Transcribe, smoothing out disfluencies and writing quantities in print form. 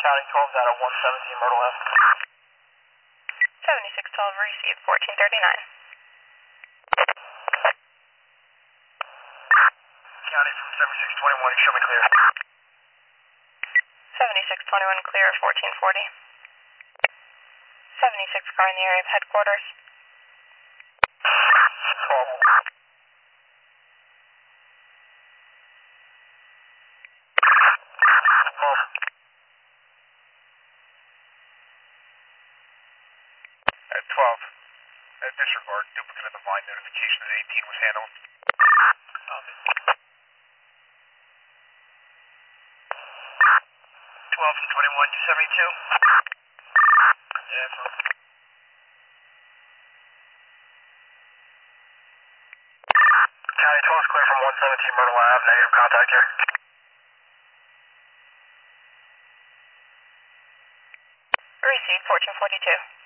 County 12's out of 117 Myrtle Ave. 7612 received, 1439. County from 7621, show me clear. 7621 clear, 1440. 76 car in the area of headquarters. 12. 12. Disregard, duplicate of the line notification that 18 was handled. 12 from 21 to 72. Yeah, County 12 is clear from 117 Myrtle Ave, negative contact here. Received, 1442.